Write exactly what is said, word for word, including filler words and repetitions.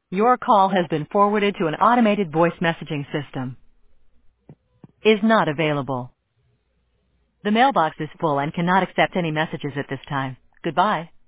Your call has been forwarded to an automated voice messaging system. Is not available. The mailbox is full and cannot accept any messages at this time. Goodbye.